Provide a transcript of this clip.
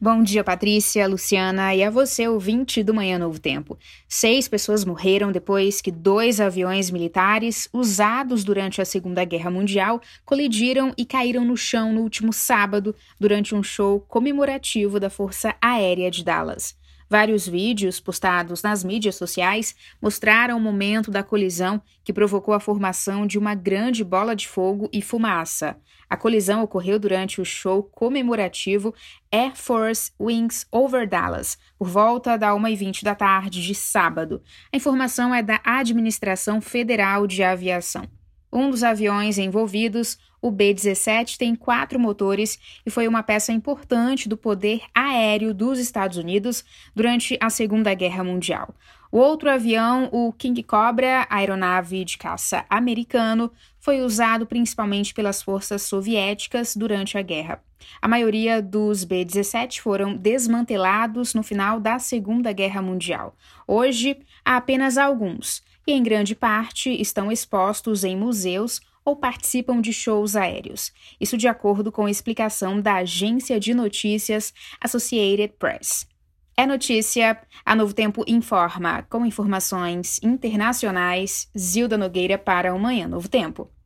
Bom dia, Patrícia, Luciana e a você, ouvinte do Manhã Novo Tempo. 6 pessoas morreram depois que 2 aviões militares usados durante a Segunda Guerra Mundial colidiram e caíram no chão no último sábado durante um show comemorativo da Força Aérea de Dallas. Vários vídeos postados nas mídias sociais mostraram o momento da colisão que provocou a formação de uma grande bola de fogo e fumaça. A colisão ocorreu durante o show comemorativo Air Force Wings Over Dallas, por volta da 1h20 da tarde de sábado. A informação é da Administração Federal de Aviação. Um dos aviões envolvidos, o B-17, tem 4 motores e foi uma peça importante do poder aéreo dos Estados Unidos durante a Segunda Guerra Mundial. O outro avião, o King Cobra, aeronave de caça americano, foi usado principalmente pelas forças soviéticas durante a guerra. A maioria dos B-17 foram desmantelados no final da Segunda Guerra Mundial. Hoje, há apenas alguns, e em grande parte estão expostos em museus ou participam de shows aéreos. Isso de acordo com a explicação da agência de notícias Associated Press. É notícia, a Novo Tempo informa, com informações internacionais, Zilda Nogueira para o Manhã Novo Tempo.